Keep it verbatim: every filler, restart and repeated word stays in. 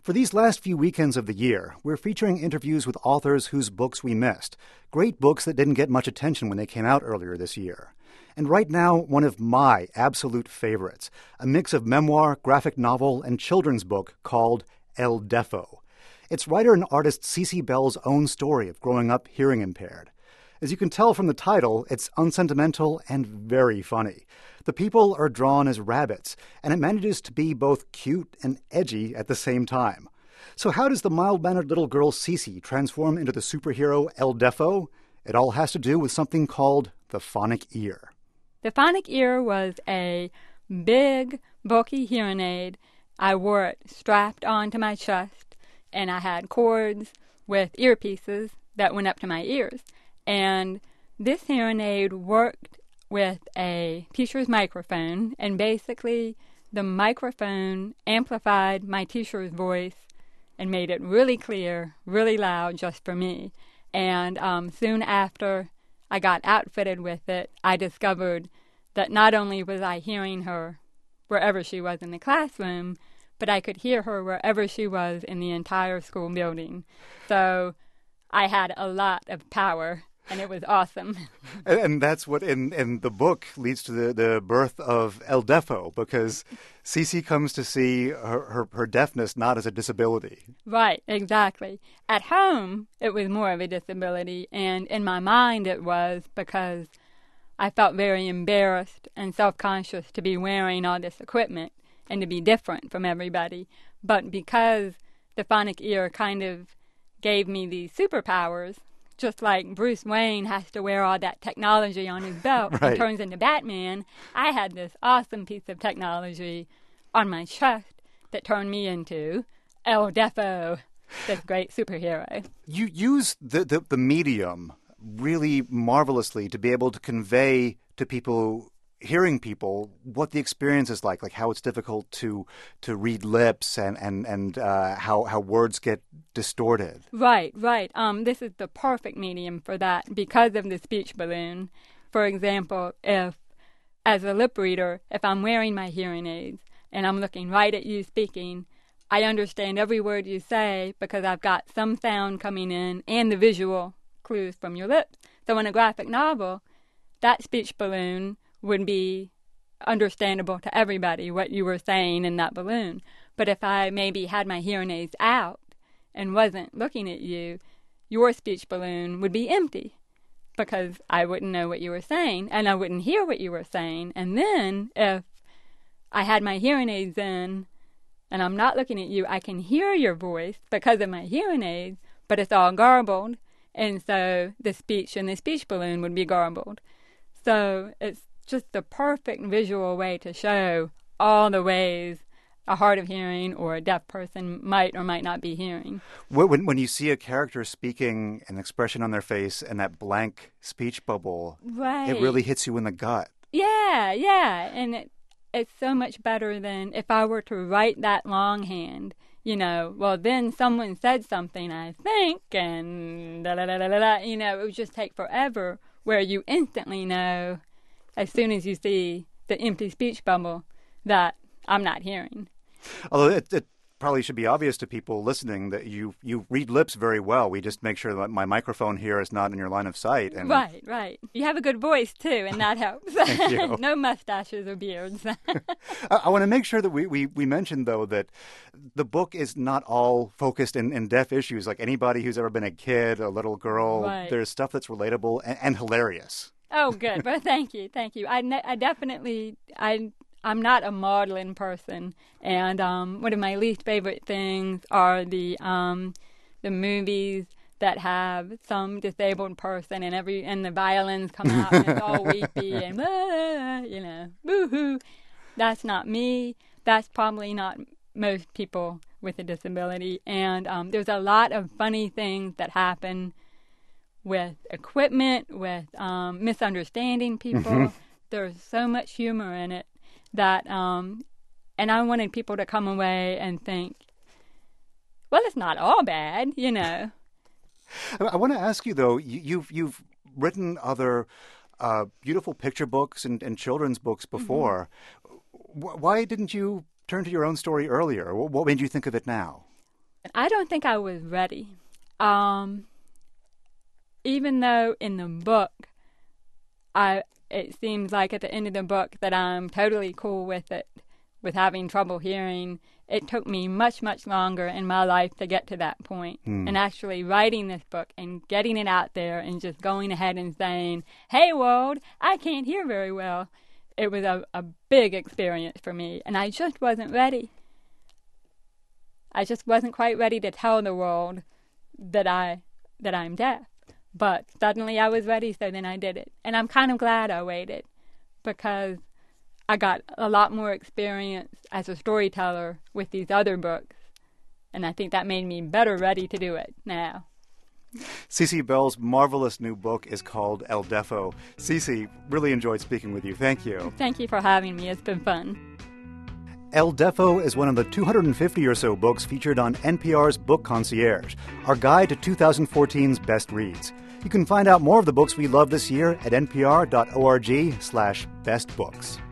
For these last few weekends of the year, we're featuring interviews with authors whose books we missed. Great books that didn't get much attention when they came out earlier this year. And right now, one of my absolute favorites, a mix of memoir, graphic novel, and children's book called El Deafo. It's writer and artist Cece Bell's own story of growing up hearing impaired. As you can tell from the title, it's unsentimental and very funny. The people are drawn as rabbits, and it manages to be both cute and edgy at the same time. So how does the mild-mannered little girl Cece transform into the superhero El Deafo? It all has to do with something called the phonic ear. The phonic ear was a big, bulky hearing aid. I wore it strapped onto my chest, and I had cords with earpieces that went up to my ears. And this hearing aid worked with a teacher's microphone, and basically the microphone amplified my teacher's voice and made it really clear, really loud just for me. And um, soon after I got outfitted with it, I discovered that not only was I hearing her wherever she was in the classroom, but I could hear her wherever she was in the entire school building. So I had a lot of power. And it was awesome. and, and that's what, in, in the book, leads to the, the birth of El Deafo, because Cece comes to see her, her, her deafness not as a disability. Right, exactly. At home, it was more of a disability, and in my mind it was because I felt very embarrassed and self-conscious to be wearing all this equipment and to be different from everybody. But because the phonic ear kind of gave me these superpowers, just like Bruce Wayne has to wear all that technology on his belt right. and turns into Batman, I had this awesome piece of technology on my chest that turned me into El Deafo, this great superhero. You use the, the, the medium really marvelously to be able to convey to people, hearing people, what the experience is like, like how it's difficult to to read lips and, and, and uh, how, how words get distorted. Right, right. Um, this is the perfect medium for that because of the speech balloon. For example, if, as a lip reader, if I'm wearing my hearing aids and I'm looking right at you speaking, I understand every word you say because I've got some sound coming in and the visual clues from your lips. So in a graphic novel, that speech balloon would be understandable to everybody, what you were saying in that balloon. But if I maybe had my hearing aids out and wasn't looking at you, your speech balloon would be empty because I wouldn't know what you were saying and I wouldn't hear what you were saying. And then if I had my hearing aids in and I'm not looking at you, I can hear your voice because of my hearing aids, but it's all garbled. And so the speech in the speech balloon would be garbled. So it's just the perfect visual way to show all the ways a hard of hearing or a deaf person might or might not be hearing. When, when you see a character speaking, an expression on their face, and that blank speech bubble, right. It really hits you in the gut. Yeah, yeah. And it, it's so much better than if I were to write that longhand. You know, well, then someone said something, I think, and da da da da da. You know, it would just take forever, where you instantly know, as soon as you see the empty speech bubble, that I'm not hearing. Although it, it probably should be obvious to people listening that you, you read lips very well. We just make sure that my microphone here is not in your line of sight. And right, right. You have a good voice, too, and that helps. Thank you. No mustaches or beards. I, I want to make sure that we, we, we mentioned, though, that the book is not all focused in, in deaf issues. Like anybody who's ever been a kid, a little girl, right. There's stuff that's relatable and, and hilarious. Oh, good. Well, thank you. Thank you. I, ne- I definitely, I, I'm not a maudlin person. And um, one of my least favorite things are the um, the movies that have some disabled person and every and the violins come out and it's all weepy and, ah, you know, boo-hoo. That's not me. That's probably not most people with a disability. And um, there's a lot of funny things that happen with equipment, with um, misunderstanding people. Mm-hmm. There's so much humor in it that, um, and I wanted people to come away and think, well, it's not all bad, you know. I want to ask you, though, you, you've you've written other uh, beautiful picture books and, and children's books before. Mm-hmm. Why didn't you turn to your own story earlier? What made you think of it now? I don't think I was ready. Um, even though in the book, I it seems like at the end of the book that I'm totally cool with it, with having trouble hearing. It took me much, much longer in my life to get to that point. Mm. And actually writing this book and getting it out there and just going ahead and saying, hey, world, I can't hear very well. It was a, a big experience for me, and I just wasn't ready. I just wasn't quite ready to tell the world that, I, that I'm deaf. But suddenly I was ready, so then I did it. And I'm kind of glad I waited, because I got a lot more experience as a storyteller with these other books, and I think that made me better ready to do it now. Cece Bell's marvelous new book is called El Deafo. Cece, really enjoyed speaking with you. Thank you. Thank you for having me. It's been fun. El Deafo is one of the two hundred fifty or so books featured on N P R's Book Concierge, our guide to two thousand fourteen's best reads. You can find out more of the books we love this year at npr.org slash bestbooks.